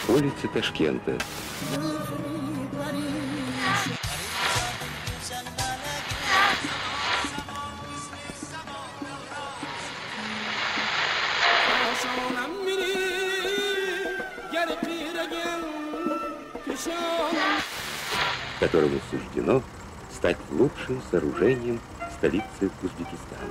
улицы Ташкента. Которому суждено стать лучшим сооружением столицы Узбекистана.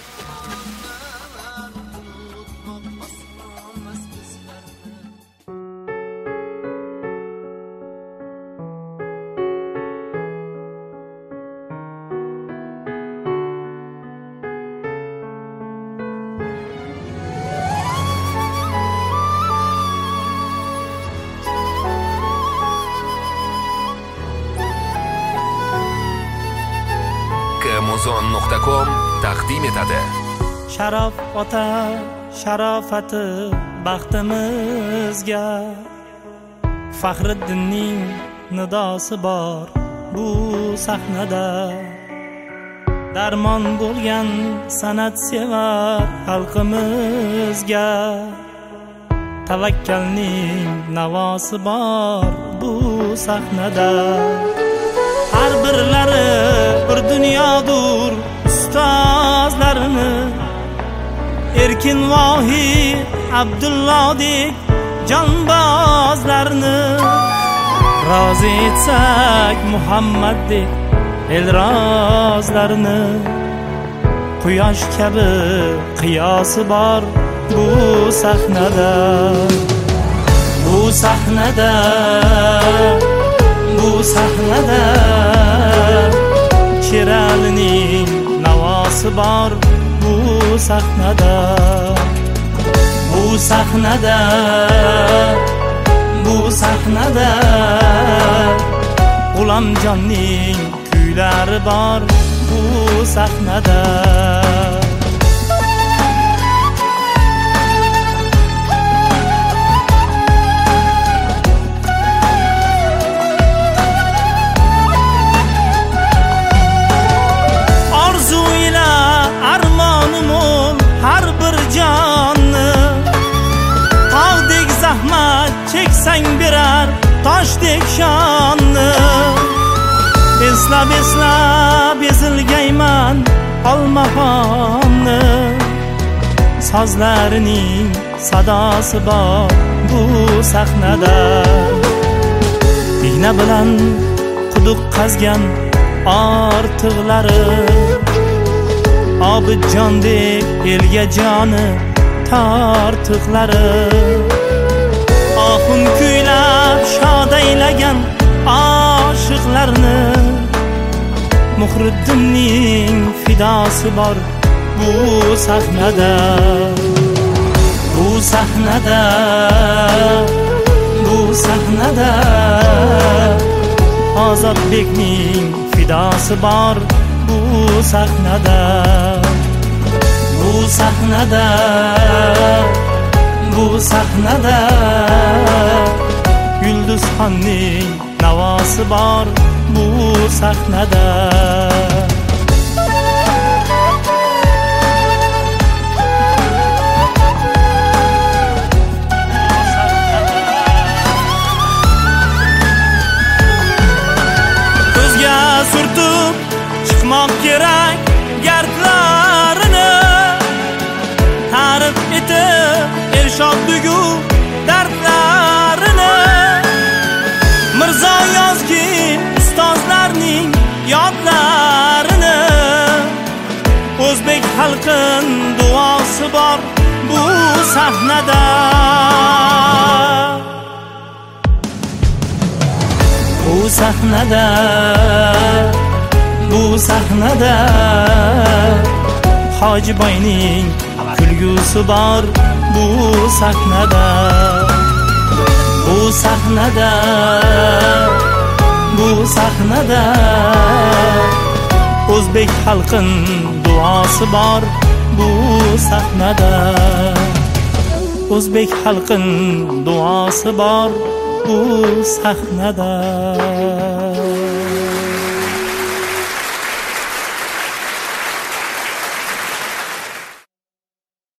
Muzon.com taqdim etadi. Sharof ota sharofati baxtimizga, Faxriddinning nidosi bor bu sahnada. Darmon bo'lgan san'at sevar xalqimizga, tavakkalning navosi bor bu sahnada. Har birlari bir dunyodur ustozlarini, Erkin Vohid Abdullohdek jonbozlarni, rozi etsak Muhammaddek elrozlarni. Quyosh kabi qiyosi bor bu sahnada. Bu sahnada, bu sahnada Sheralining navosi bor bu sahnada. Bu sahnada, bu sahnada G'ulomjonning kuylari bor bu sahnada. Har bir jonni tog'dek zahmat cheksang berar toshdek shonni. Eslab eslab ezilgayman olmahonni, sozlarining sadosi bor bu sahnada. Igna bilan quduq qazgan ortiqlari, Obidjondek elga joni tortiqlari, Oxun kuylab shod aylagan oshiqlarni, Muhriddinning fidosi bor bu sahnada. Bu sahnada, bu sahnada Ozodbekning fidosi bor bu sahnada. Bu sahnada, bu sahnada Yulduzxonning navosi bor bu sahnada. Ko'zga surtib chiqmoq kerak gardlarini, ta'rif etib Elshodigu dardlarini. Mirzo Yozgin ustozlarning yodlarini, o'zbek xalqin duosi bor bu sahnada. Bu sahnada, bu sahnada Hojiboyning kulgusi bor bu sahnada. Bu sahnada, bu sahnada o'zbek xalqin duosi bor bu sahnada. O'zbek xalqin duosi bor bu sahnada.